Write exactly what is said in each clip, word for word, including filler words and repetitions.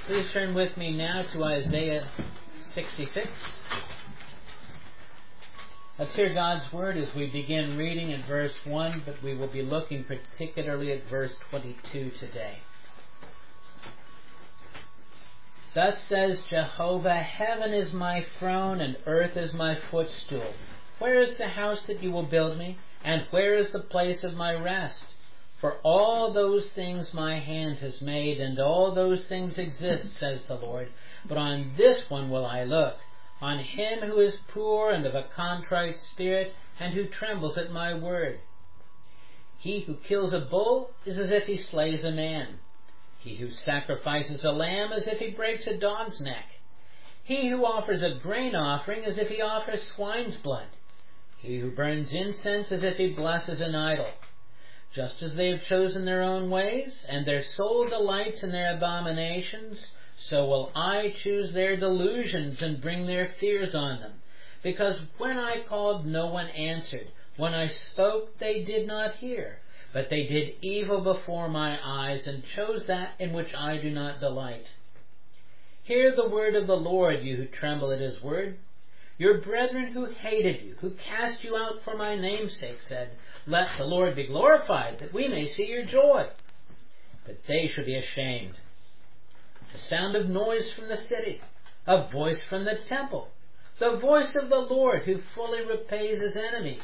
Please turn with me now to Isaiah sixty-six. Let's hear God's Word as we begin reading at verse one, but we will be looking particularly at verse twenty-two today. Thus says Jehovah, heaven is my throne and earth is my footstool. Where is the house that you will build me? And where is the place of my rest? For all those things my hand has made, and all those things exist, says the Lord. But on this one will I look, on him who is poor and of a contrite spirit, and who trembles at my word. He who kills a bull is as if he slays a man. He who sacrifices a lamb as if he breaks a dog's neck. He who offers a grain offering as if he offers swine's blood. He who burns incense as if he blesses an idol. Just as they have chosen their own ways, and their soul delights in their abominations, so will I choose their delusions and bring their fears on them. Because when I called, no one answered. When I spoke, they did not hear. But they did evil before my eyes, and chose that in which I do not delight. Hear the word of the Lord, you who tremble at his word. Your brethren who hated you, who cast you out for my name's sake, said, let the Lord be glorified, that we may see your joy. But they shall be ashamed. The sound of noise from the city, a voice from the temple, the voice of the Lord who fully repays his enemies.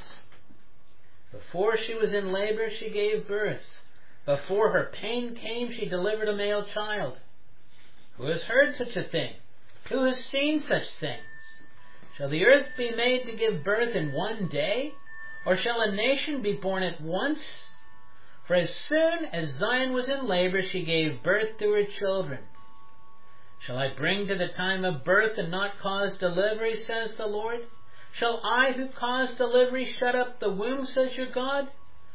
Before she was in labor, she gave birth. Before her pain came, she delivered a male child. Who has heard such a thing? Who has seen such things? Shall the earth be made to give birth in one day? Or shall a nation be born at once? For as soon as Zion was in labor, she gave birth to her children. Shall I bring to the time of birth and not cause delivery, says the Lord? Shall I who cause delivery shut up the womb, says your God?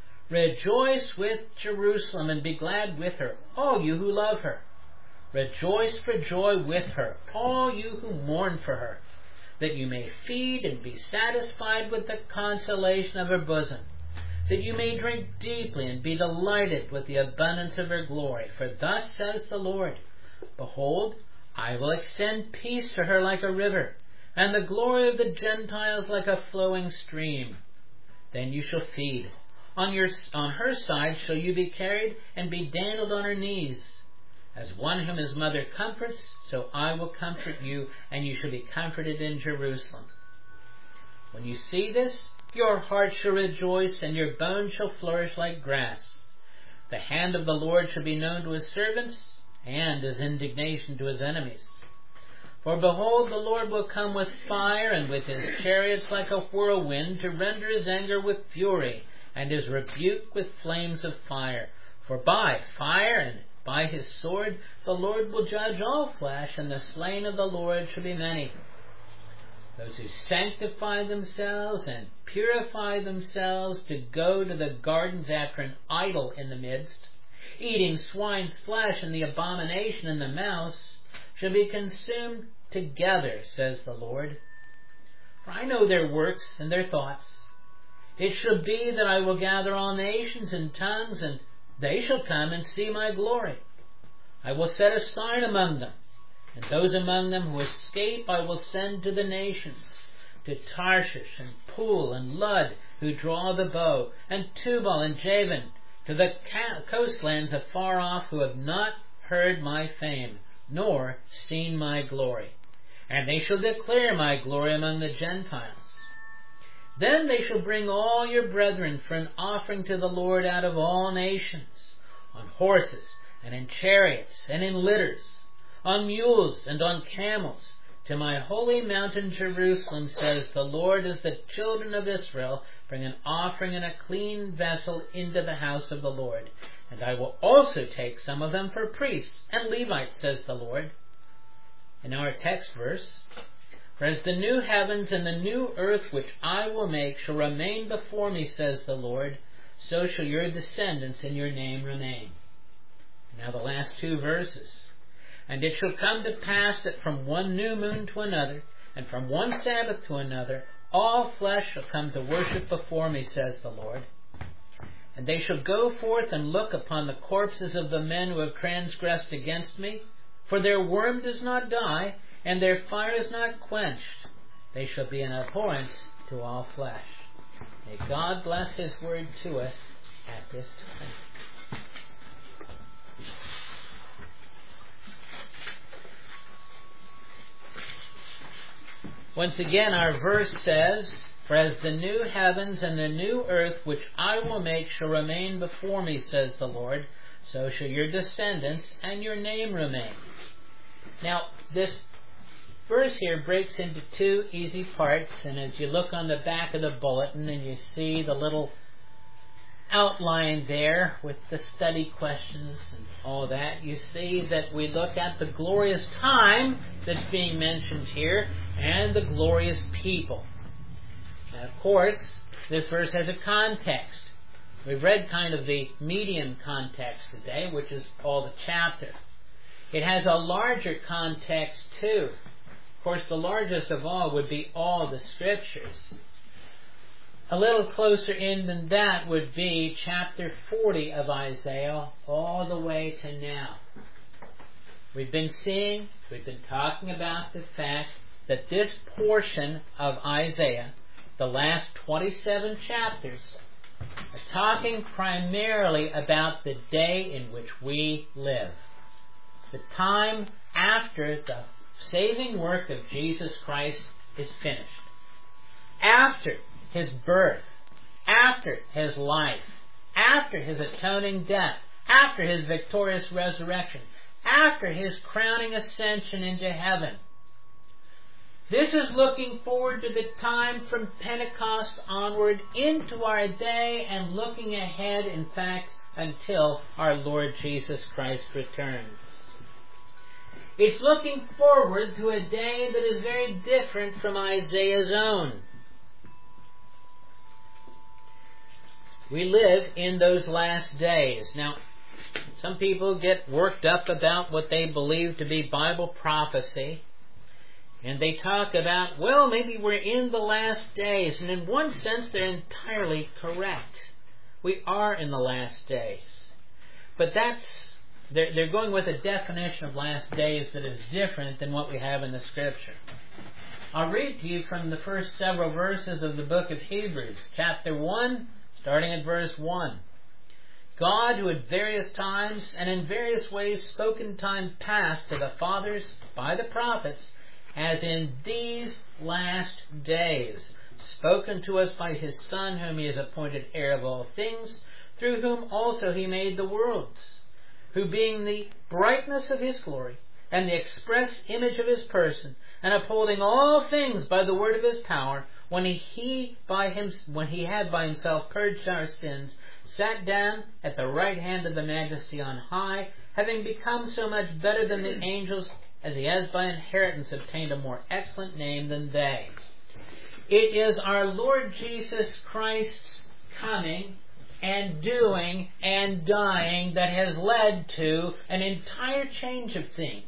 Rejoice with Jerusalem and be glad with her, all you who love her. Rejoice for joy with her, all you who mourn for her, that you may feed and be satisfied with the consolation of her bosom, that you may drink deeply and be delighted with the abundance of her glory. For thus says the Lord, behold, I will extend peace to her like a river, and the glory of the Gentiles like a flowing stream. Then you shall feed. On your on her side shall you be carried, and be dandled on her knees. As one whom his mother comforts, so I will comfort you, and you shall be comforted in Jerusalem. When you see this, your heart shall rejoice, and your bones shall flourish like grass. The hand of the Lord shall be known to his servants, and his indignation to his enemies. For behold, the Lord will come with fire, and with his chariots like a whirlwind, to render his anger with fury, and his rebuke with flames of fire. For by fire and by his sword the Lord will judge all flesh, and the slain of the Lord shall be many. Those who sanctify themselves and purify themselves to go to the gardens after an idol in the midst, eating swine's flesh and the abomination and the mouse, shall be consumed together, says the Lord. For I know their works and their thoughts. It shall be that I will gather all nations and tongues, and they shall come and see my glory. I will set a sign among them, and those among them who escape I will send to the nations, to Tarshish and Pool and Lud, who draw the bow, and Tubal and Javan, to the coastlands afar off, who have not heard my fame, nor seen my glory. And they shall declare my glory among the Gentiles. Then they shall bring all your brethren for an offering to the Lord out of all nations, on horses, and in chariots, and in litters, on mules, and on camels, to my holy mountain Jerusalem, says the Lord, as the children of Israel bring an offering in a clean vessel into the house of the Lord. And I will also take some of them for priests and Levites, says the Lord. In our text verse, for as the new heavens and the new earth which I will make shall remain before me, says the Lord, so shall your descendants in your name remain. Now the last two verses. And it shall come to pass that from one new moon to another, and from one Sabbath to another, all flesh shall come to worship before me, says the Lord. And they shall go forth and look upon the corpses of the men who have transgressed against me, For their worm does not die, and their fire is not quenched. They shall be an abhorrence to all flesh. May God bless His word to us at this time. Once again, our verse says, "For as the new heavens and the new earth which I will make shall remain before me, says the Lord, so shall your descendants and your name remain." Now, this verse here breaks into two easy parts, and as you look on the back of the bulletin and you see the little outline there with the study questions and all that, you see that we look at the glorious time that's being mentioned here and the glorious people. And of course, this verse has a context. We've read kind of the medium context today, which is all the chapter. It has a larger context too. Of course, the largest of all would be all the Scriptures. A little closer in than that would be chapter forty of Isaiah, all the way to now. We've been seeing, we've been talking about the fact that this portion of Isaiah, the last twenty-seven chapters, are talking primarily about the day in which we live. The time after the saving work of Jesus Christ is finished. After His birth, after His life, after His atoning death, after His victorious resurrection, after His crowning ascension into heaven. This is looking forward to the time from Pentecost onward into our day and looking ahead, in fact, until our Lord Jesus Christ returns. It's looking forward to a day that is very different from Isaiah's own. We live in those last days. Now, some people get worked up about what they believe to be Bible prophecy. And they talk about, well, maybe we're in the last days. And in one sense, they're entirely correct. We are in the last days. But that's, they're, they're going with a definition of last days that is different than what we have in the Scripture. I'll read to you from the first several verses of the book of Hebrews, chapter one, starting at verse one. God, who at various times and in various ways spoke in time past to the fathers by the prophets, as in these last days, spoken to us by His Son, whom He has appointed heir of all things, through whom also He made the worlds, who being the brightness of His glory, and the express image of His person, and upholding all things by the word of His power, when He, he by him, when He had by Himself purged our sins, sat down at the right hand of the Majesty on high, having become so much better than the angels, as He has by inheritance obtained a more excellent name than they. It is our Lord Jesus Christ's coming and doing and dying that has led to an entire change of things.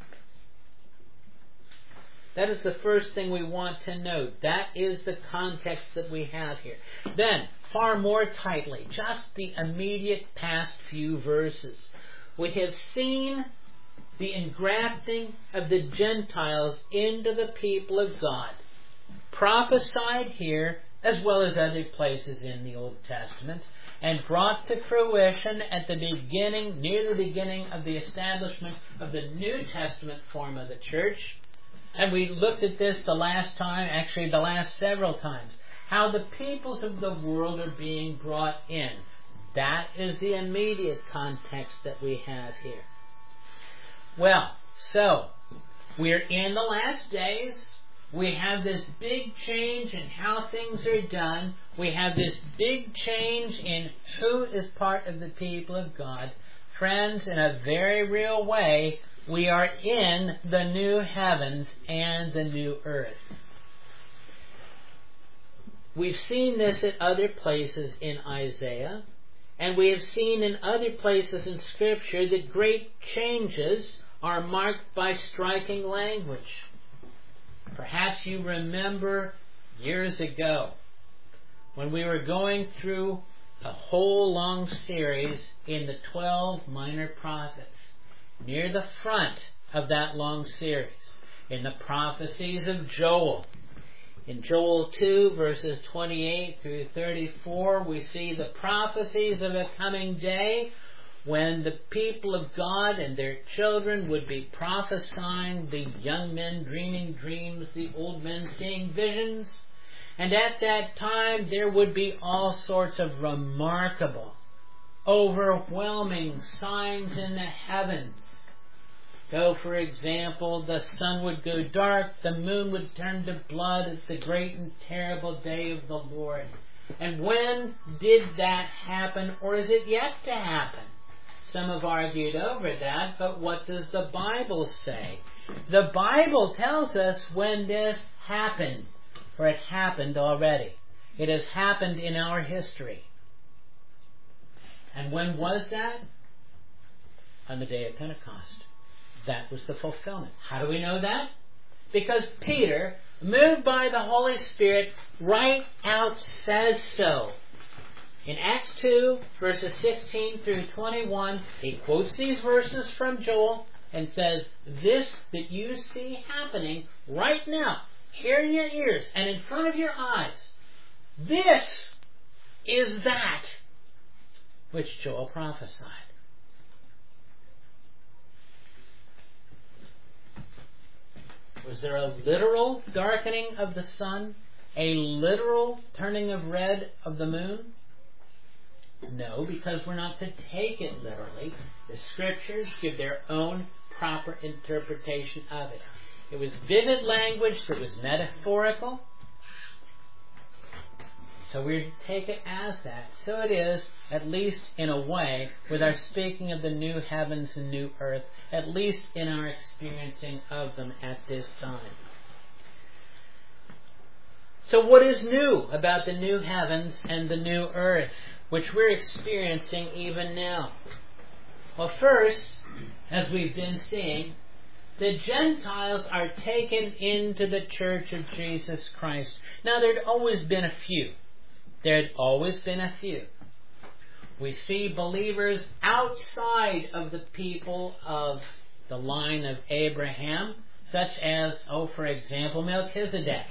That is the first thing we want to note. That is the context that we have here. Then, far more tightly, just the immediate past few verses. We have seen the engrafting of the Gentiles into the people of God, prophesied here as well as other places in the Old Testament, and brought to fruition at the beginning, near the beginning of the establishment of the New Testament form of the church. And we looked at this the last time, actually the last several times, how the peoples of the world are being brought in. That is the immediate context that we have here. Well, so, we're in the last days. We have this big change in how things are done. We have this big change in who is part of the people of God. Friends, in a very real way, we are in the new heavens and the new earth. We've seen this at other places in Isaiah, and we have seen in other places in Scripture that great changes are marked by striking language. Perhaps you remember years ago when we were going through a whole long series in the twelve minor prophets. Near the front of that long series. In the prophecies of Joel, in Joel two, verses twenty-eight through thirty-four, we see the prophecies of a coming day when the people of God and their children would be prophesying, the young men dreaming dreams, the old men seeing visions. And at that time there would be all sorts of remarkable, overwhelming signs in the heavens. So, for example, the sun would go dark, the moon would turn to blood at the great and terrible day of the Lord. And when did that happen, or is it yet to happen? Some have argued over that, but what does the Bible say? The Bible tells us when this happened, for it happened already. It has happened in our history. And when was that? On the day of Pentecost. That was the fulfillment. How do we know that? Because Peter, moved by the Holy Spirit, right out says so. In Acts two, verses sixteen through twenty-one, he quotes these verses from Joel and says, this that you see happening right now, here in your ears and in front of your eyes, this is that which Joel prophesied. Was there a literal darkening of the sun? A literal turning of red of the moon? No, because we're not to take it literally. The Scriptures give their own proper interpretation of it. It was vivid language that was metaphorical. So we're to take it as that. So it is, at least in a way, with our speaking of the new heavens and new earth, at least in our experiencing of them at this time. So what is new about the new heavens and the new earth, which we're experiencing even now? Well, first, as we've been seeing, the Gentiles are taken into the Church of Jesus Christ. Now, there'd always been a few. There'd always been a few. We see believers outside of the people of the line of Abraham, such as, oh, for example, Melchizedek.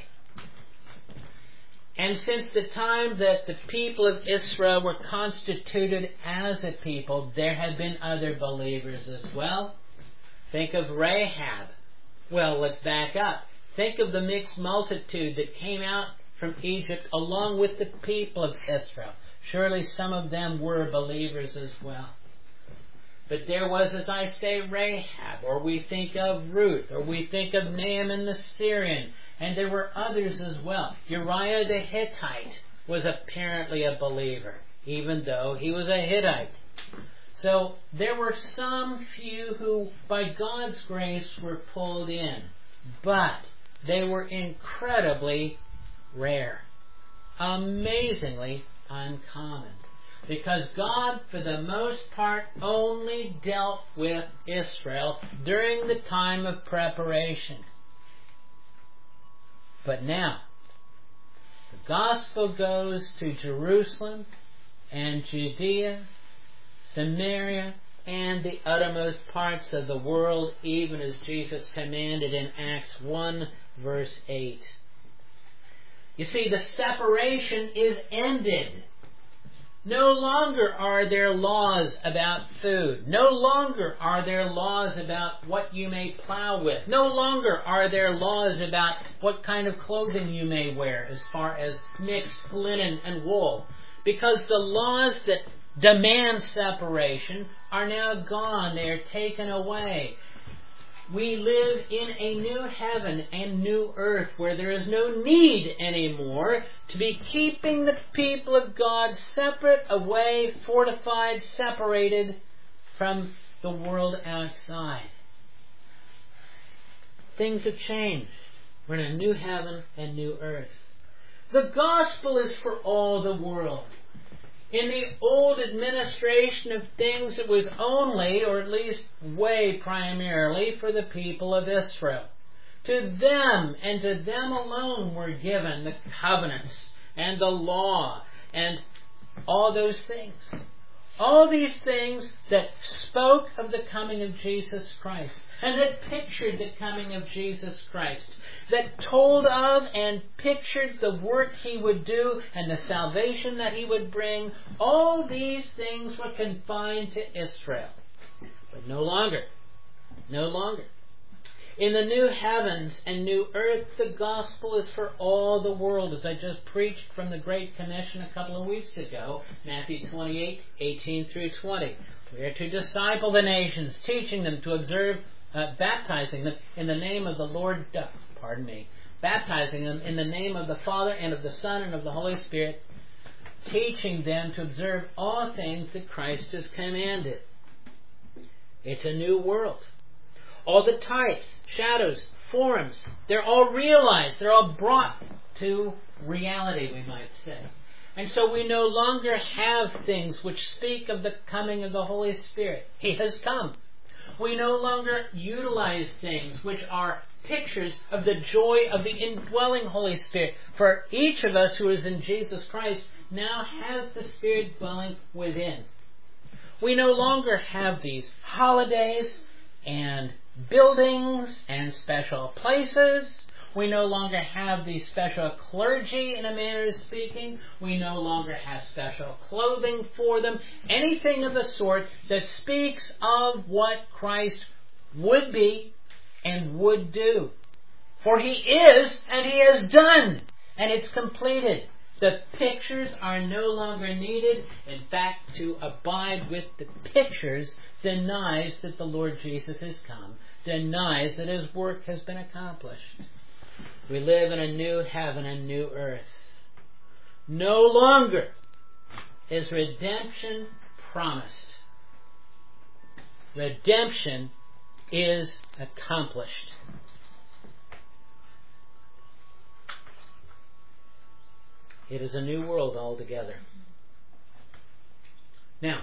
And since the time that the people of Israel were constituted as a people, there had been other believers as well. Think of Rahab. Well, let's back up. Think of the mixed multitude that came out from Egypt along with the people of Israel. Surely some of them were believers as well. But there was, as I say, Rahab, or we think of Ruth, or we think of Naaman the Syrian, and there were others as well. Uriah the Hittite was apparently a believer, even though he was a Hittite. So there were some few who, by God's grace, were pulled in. But they were incredibly rare. Amazingly uncommon. Because God, for the most part, only dealt with Israel during the time of preparation. But now, the gospel goes to Jerusalem and Judea, Samaria, and the uttermost parts of the world, even as Jesus commanded in Acts one, verse eight. You see, the separation is ended. No longer are there laws about food. No longer are there laws about what you may plow with. No longer are there laws about what kind of clothing you may wear as far as mixed linen and wool. Because the laws that demand separation are now gone. They are taken away. We live in a new heaven and new earth where there is no need anymore to be keeping the people of God separate, away, fortified, separated from the world outside. Things have changed. We're in a new heaven and new earth. The gospel is for all the world. In the old administration of things, it was only, or at least way primarily, for the people of Israel. To them, and to them alone, were given the covenants and the law and all those things. All these things that spoke of the coming of Jesus Christ and that pictured the coming of Jesus Christ, that told of and pictured the work He would do and the salvation that He would bring, all these things were confined to Israel. But no longer. No longer. In the new heavens and new earth, the gospel is for all the world, as I just preached from the Great Commission a couple of weeks ago, Matthew twenty-eight, eighteen through twenty. We are to disciple the nations, teaching them to observe, uh, baptizing them in the name of the Lord, uh, pardon me, baptizing them in the name of the Father and of the Son and of the Holy Spirit, teaching them to observe all things that Christ has commanded. It's a new world. All the types, shadows, forms, they're all realized. They're all brought to reality, we might say. And so we no longer have things which speak of the coming of the Holy Spirit. He has come. We no longer utilize things which are pictures of the joy of the indwelling Holy Spirit. For each of us who is in Jesus Christ now has the Spirit dwelling within. We no longer have these holidays and buildings and special places. We no longer have the special clergy, in a manner of speaking. We no longer have special clothing for them. Anything of the sort that speaks of what Christ would be and would do. For He is, and He has done, and it's completed. The pictures are no longer needed. In fact, to abide with the pictures denies that the Lord Jesus has come, denies that His work has been accomplished. We live in a new heaven and new earth. No longer is redemption promised. Redemption is accomplished. It is a new world altogether. Now,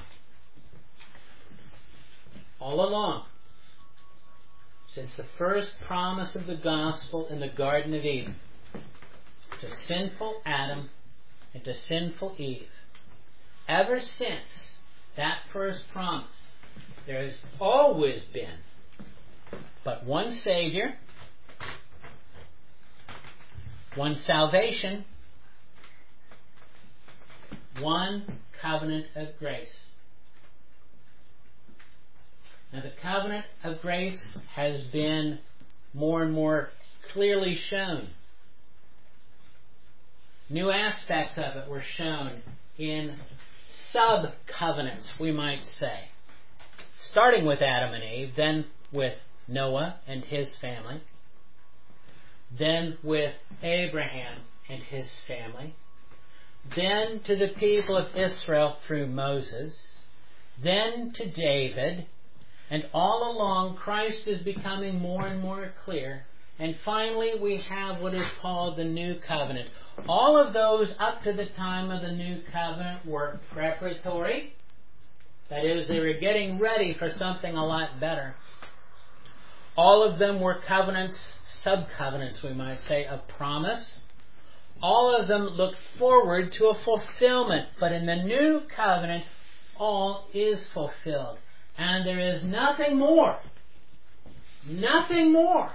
all along, since the first promise of the gospel in the Garden of Eden, to sinful Adam and to sinful Eve, ever since that first promise, there has always been but one Savior, one salvation, one covenant of grace. Now, the covenant of grace has been more and more clearly shown. New aspects of it were shown in sub-covenants, we might say. Starting with Adam and Eve, then with Noah and his family, then with Abraham and his family, then to the people of Israel through Moses, then to David, and all along Christ is becoming more and more clear. And finally we have what is called the New Covenant. All of those up to the time of the New Covenant were preparatory. That is, they were getting ready for something a lot better. All of them were covenants, sub-covenants we might say, of promise. All of them looked forward to a fulfillment. But in the New Covenant, all is fulfilled. And there is nothing more. Nothing more.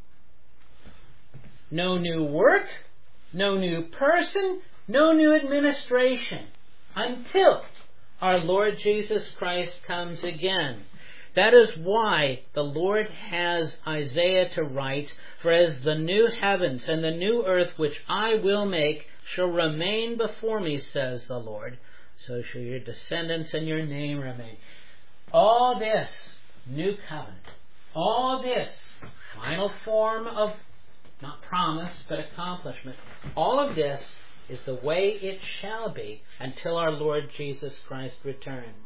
No new work, no new person, no new administration until our Lord Jesus Christ comes again. That is why the Lord has Isaiah to write, "For as the new heavens and the new earth which I will make shall remain before me, says the Lord, so shall your descendants and your name remain." All this new covenant, all this final form of, not promise, but accomplishment, all of this is the way it shall be until our Lord Jesus Christ returns.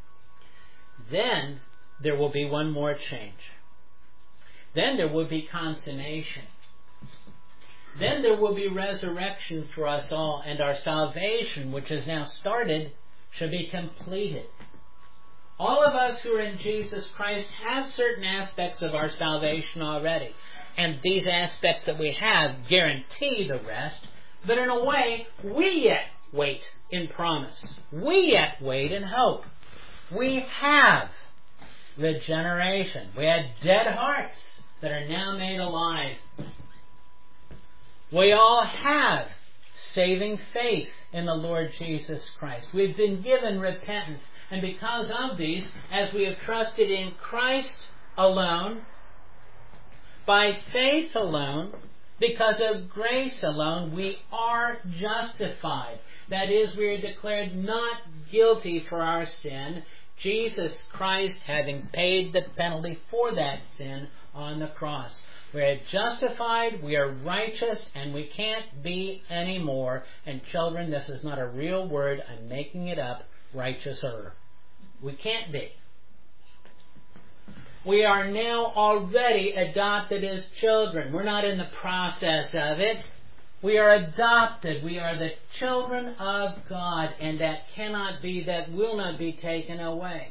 Then there will be one more change. Then there will be consummation. Then there will be resurrection for us all, and our salvation, which is now started, shall be completed. All of us who are in Jesus Christ have certain aspects of our salvation already. And these aspects that we have guarantee the rest. But in a way, we yet wait in promise. We yet wait in hope. We have regeneration. We had dead hearts that are now made alive. We all have saving faith in the Lord Jesus Christ. We've been given repentance. And because of these, as we have trusted in Christ alone, by faith alone, because of grace alone, we are justified. That is, we are declared not guilty for our sin, Jesus Christ having paid the penalty for that sin on the cross. We are justified, we are righteous, and we can't be anymore. And children, this is not a real word, I'm making it up, righteouser. We can't be. We are now already adopted as children. We're not in the process of it. We are adopted. We are the children of God, and that cannot be, that will not be taken away.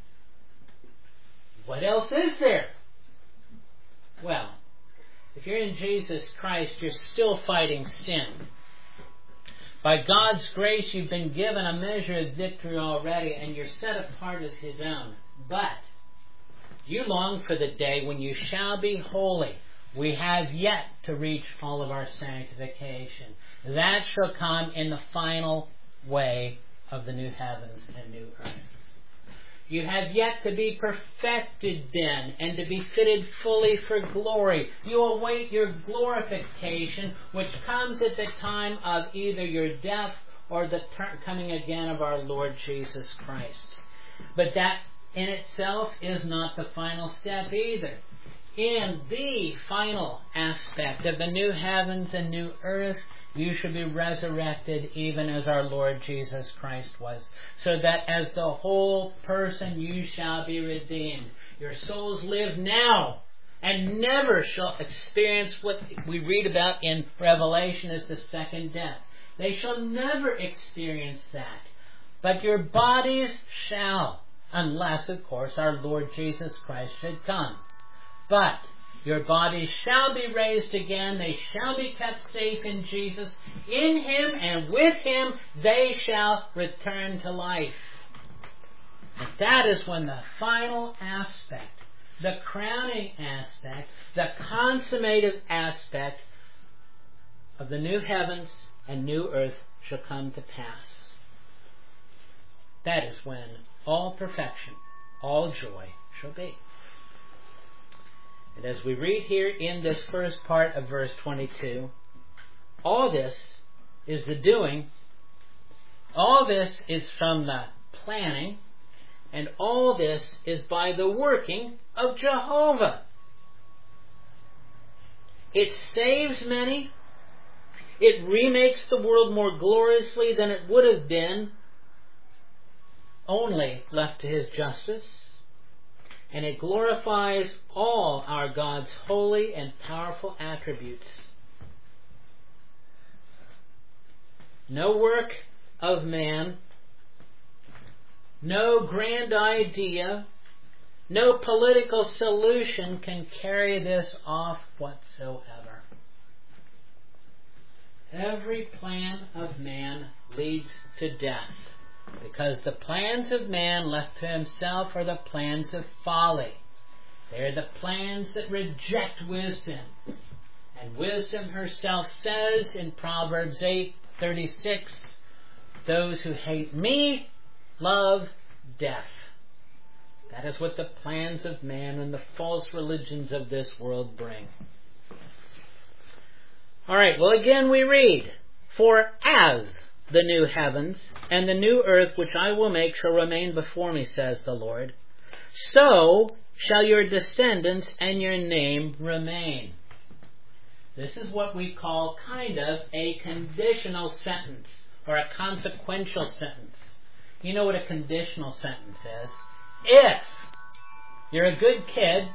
What else is there? Well, if you're in Jesus Christ, you're still fighting sin. By God's grace, you've been given a measure of victory already, and you're set apart as His own. But you long for the day when you shall be holy. We have yet to reach all of our sanctification. That shall come in the final way of the new heavens and new earth. You have yet to be perfected then, and to be fitted fully for glory. You await your glorification, which comes at the time of either your death or the ter- coming again of our Lord Jesus Christ. But that in itself is not the final step either. In the final aspect of the new heavens and new earth, you shall be resurrected even as our Lord Jesus Christ was, so that as the whole person you shall be redeemed. Your souls live now and never shall experience what we read about in Revelation as the second death. They shall never experience that. But your bodies shall, unless, of course, our Lord Jesus Christ should come. But your bodies shall be raised again. They shall be kept safe in Jesus. In Him and with Him they shall return to life. And that is when the final aspect, the crowning aspect, the consummative aspect of the new heavens and new earth shall come to pass. That is when all perfection, all joy shall be. And as we read here in this first part of verse twenty-two, all this is the doing, all this is from the planning, and all this is by the working of Jehovah. It saves many. It remakes the world more gloriously than it would have been only left to His justice. And it glorifies all our God's holy and powerful attributes. No work of man, no grand idea, no political solution can carry this off whatsoever. Every plan of man leads to death, because the plans of man left to himself are the plans of folly. They are the plans that reject wisdom. And wisdom herself says in Proverbs eight thirty-six, those who hate me love death. That is what the plans of man and the false religions of this world bring. Alright, well again we read, for as the new heavens and the new earth which I will make shall remain before me, says the Lord, so shall your descendants and your name remain. This is what we call kind of a conditional sentence, or a consequential sentence. You know what a conditional sentence is? If you're a good kid,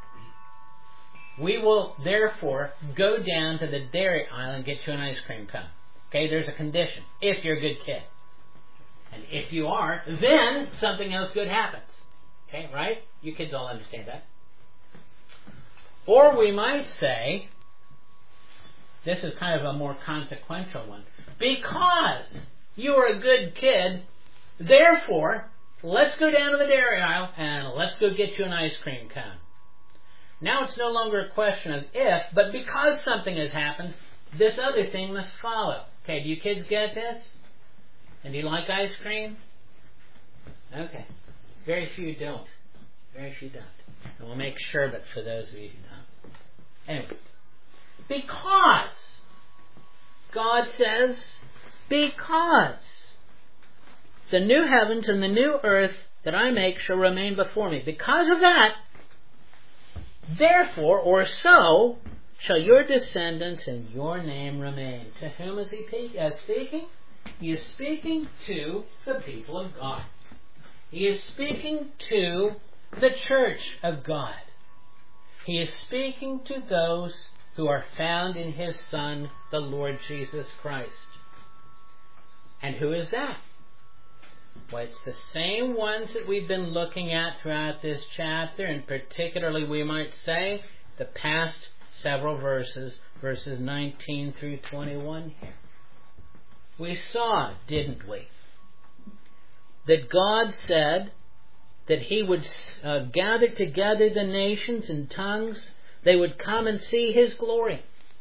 we will therefore go down to the dairy aisle and get you an ice cream cone. Okay, there's a condition. If you're a good kid. And if you are, then something else good happens. Okay, right? You kids all understand that. Or we might say, this is kind of a more consequential one. Because you are a good kid, therefore let's go down to the dairy aisle and let's go get you an ice cream cone. Now it's no longer a question of if, but because something has happened, this other thing must follow. Okay, do you kids get this? And do you like ice cream? Okay. Very few don't. Very few don't. And we'll make sherbet for those of you who don't. Anyway. Because God says, because the new heavens and the new earth that I make shall remain before me. Because of that, therefore, or so, shall your descendants and your name remain. To whom is he speaking? He is speaking to the people of God. He is speaking to the church of God. He is speaking to those who are found in His Son, the Lord Jesus Christ. And who is that? Well, it's the same ones that we've been looking at throughout this chapter, and particularly, we might say, the past several verses, verses nineteen through twenty-one here. We saw, didn't we, that God said that He would uh, gather together the nations in tongues. They would come and see His glory.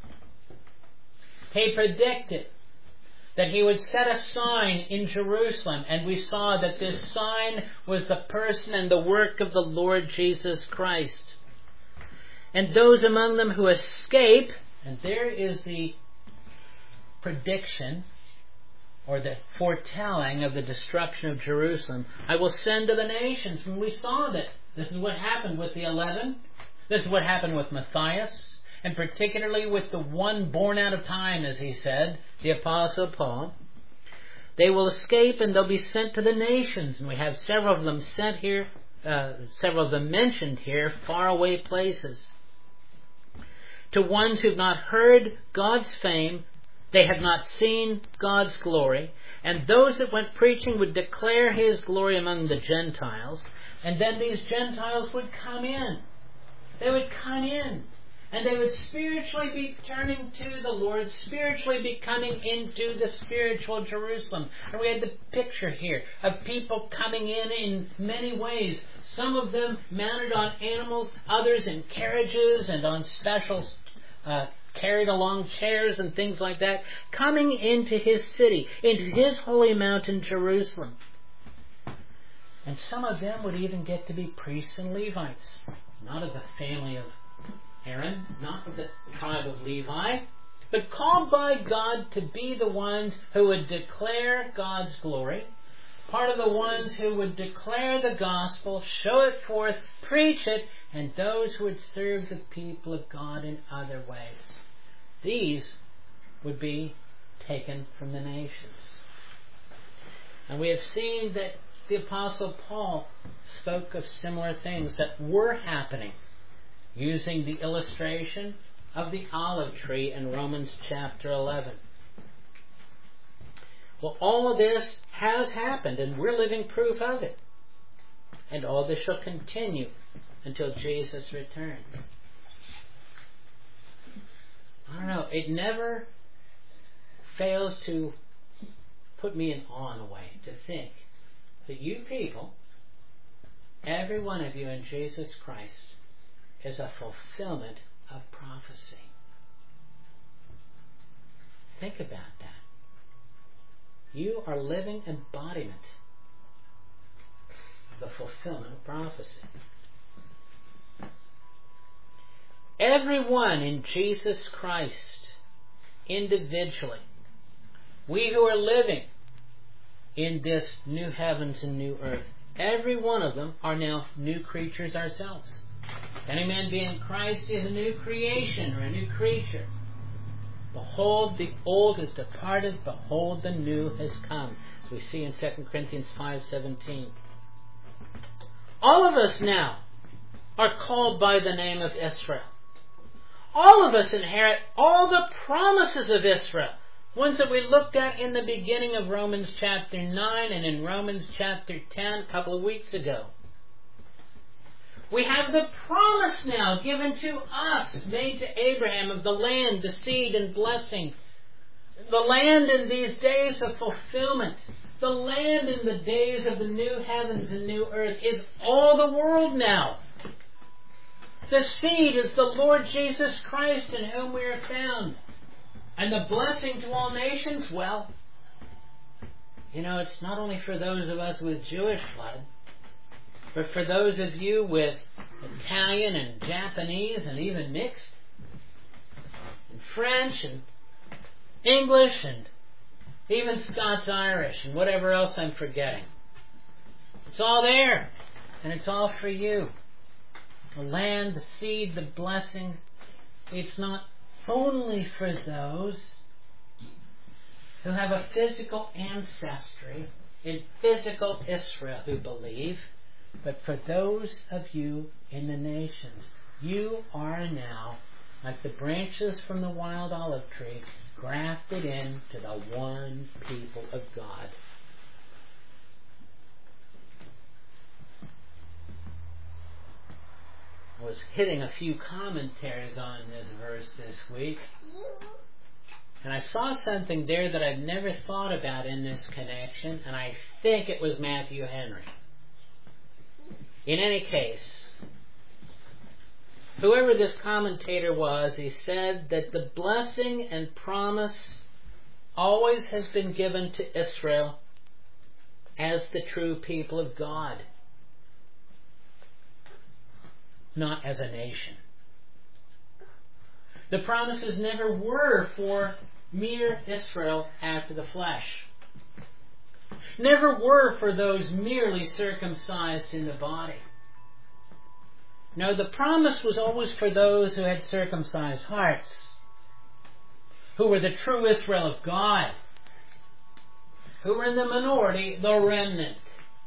He predicted that He would set a sign in Jerusalem, and we saw that this sign was the person and the work of the Lord Jesus Christ. And those among them who escape, and there is the prediction, or the foretelling of the destruction of Jerusalem, I will send to the nations. And we saw that this is what happened with the eleven. This is what happened with Matthias, and particularly with the one born out of time, as he said, the Apostle Paul. They will escape and they'll be sent to the nations. And we have several of them sent here, uh, several of them mentioned here, faraway places. To ones who have not heard God's fame, they have not seen God's glory, and those that went preaching would declare His glory among the Gentiles, and then these Gentiles would come in. They would come in, and they would spiritually be turning to the Lord, spiritually be coming into the spiritual Jerusalem. And we had the picture here of people coming in in many ways. Some of them mounted on animals, others in carriages and on special uh, carried along chairs and things like that, coming into His city, into His holy mountain, Jerusalem. And some of them would even get to be priests and Levites, not of the family of Aaron, not of the tribe of Levi, but called by God to be the ones who would declare God's glory, part of the ones who would declare the gospel, show it forth, preach it, and those who would serve the people of God in other ways. These would be taken from the nations. And we have seen that the Apostle Paul spoke of similar things that were happening, using the illustration of the olive tree in Romans chapter eleven. Well, all of this has happened, and we're living proof of it. And all this shall continue until Jesus returns. I don't know, it never fails to put me in awe in a way to think that you people, every one of you in Jesus Christ, is a fulfillment of prophecy. Think about that. You are living embodiment of the fulfillment of prophecy. Everyone in Jesus Christ, individually, we who are living in this new heavens and new earth, every one of them are now new creatures ourselves. If any man be in Christ is a new creation or a new creature. Behold, the old is departed, behold, the new has come. As we see in Second Corinthians five seventeen. All of us now are called by the name of Israel. All of us inherit all the promises of Israel, ones that we looked at in the beginning of Romans chapter nine and in Romans chapter ten a couple of weeks ago. We have the promise now given to us, made to Abraham, of the land, the seed, and blessing. The land in these days of fulfillment. The The land in the days of the new heavens and new earth is all the world now. The seed is the Lord Jesus Christ, in whom we are found. And the blessing to all nations, well, you know, it's not only for those of us with Jewish blood, but for those of you with Italian and Japanese and even mixed, and French and English and even Scots-Irish and whatever else I'm forgetting. It's all there, and it's all for you. The land, the seed, the blessing, it's not only for those who have a physical ancestry in physical Israel who believe, but for those of you in the nations. You are now, like the branches from the wild olive tree, grafted into the one people of God. I was hitting a few commentaries on this verse this week, and I saw something there that I've never thought about in this connection, and I think it was Matthew Henry. In any case, whoever this commentator was, he said that the blessing and promise always has been given to Israel as the true people of God, not as a nation. The promises never were for mere Israel after the flesh. Never were for those merely circumcised in the body. No, the promise was always for those who had circumcised hearts, who were the true Israel of God, who were in the minority, the remnant.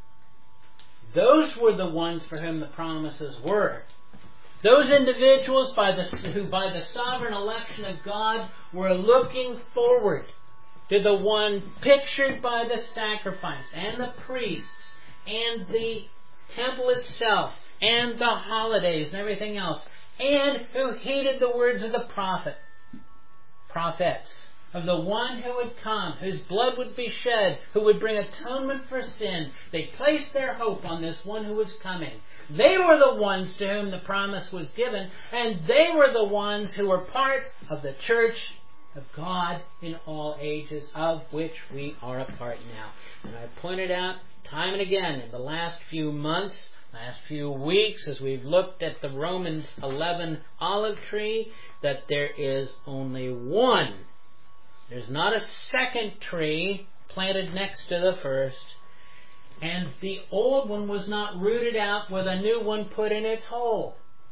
Those were the ones for whom the promises were. Those individuals by the, who by the sovereign election of God were looking forward to the one pictured by the sacrifice and the priests and the temple itself and the holidays and everything else, and who heeded the words of the prophet, prophets, of the one who would come, whose blood would be shed, who would bring atonement for sin. They placed their hope on this one who was coming. They were the ones to whom the promise was given, and they were the ones who were part of the church of God in all ages, of which we are a part now. And I pointed out time and again in the last few months, last few weeks, as we've looked at the Romans eleven olive tree, that there is only one. There's not a second tree planted next to the first, and the old one was not rooted out with a new one put in its hole.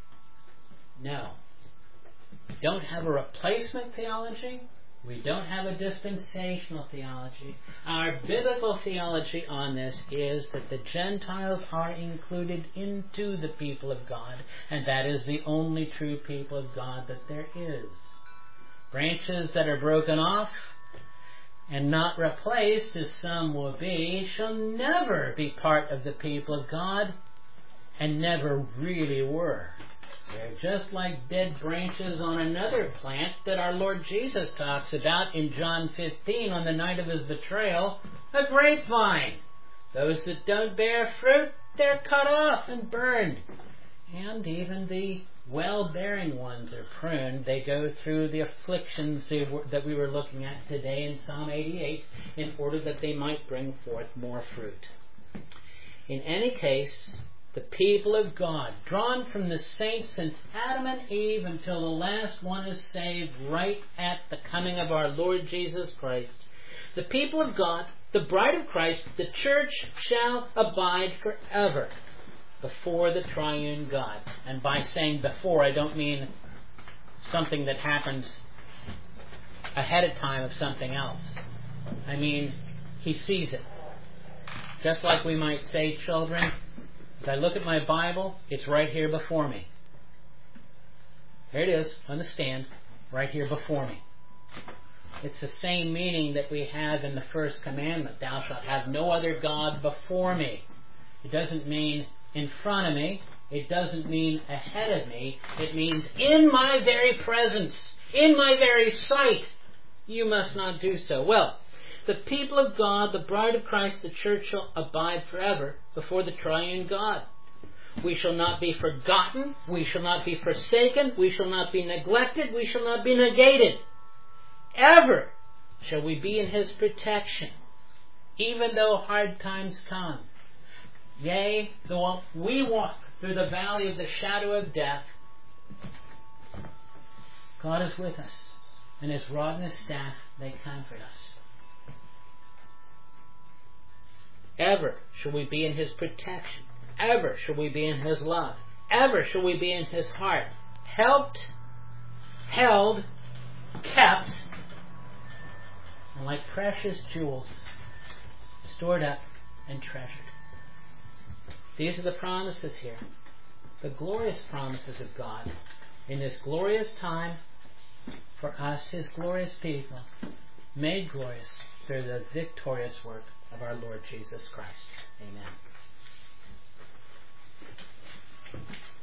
No. We don't have a replacement theology. We don't have a dispensational theology. Our biblical theology on this is that the Gentiles are included into the people of God, and that is the only true people of God that there is. Branches that are broken off and not replaced, as some will be, shall never be part of the people of God, and never really were. They're just like dead branches on another plant that our Lord Jesus talks about in John fifteen on the night of his betrayal, a grapevine. Those that don't bear fruit, they're cut off and burned. And even the well-bearing ones are pruned. They go through the afflictions that we were looking at today in Psalm eighty-eight in order that they might bring forth more fruit. In any case, the people of God, drawn from the saints since Adam and Eve until the last one is saved right at the coming of our Lord Jesus Christ, the people of God, the bride of Christ, the church shall abide forever before the triune God. And by saying before, I don't mean something that happens ahead of time of something else. I mean, he sees it. Just like we might say, children, as I look at my Bible, it's right here before me. There it is, on the stand, right here before me. It's the same meaning that we have in the first commandment, thou shalt have no other God before me. It doesn't mean in front of me. It doesn't mean ahead of me. It means in my very presence, in my very sight. You must not do so. Well, The people of God, the bride of Christ, the church, shall abide forever before the triune God. We shall not be forgotten. We shall not be forsaken. We shall not be neglected. We shall not be negated. Ever shall we be in His protection, even though hard times come. Yea, though we walk through the valley of the shadow of death, God is with us, and His rod and His staff, they comfort us. Ever shall we be in His protection. Ever shall we be in His love. Ever shall we be in His heart. Helped, held, kept, and like precious jewels, stored up and treasured. These are the promises here. The glorious promises of God in this glorious time for us, His glorious people, made glorious through the victorious work of our Lord Jesus Christ. Amen.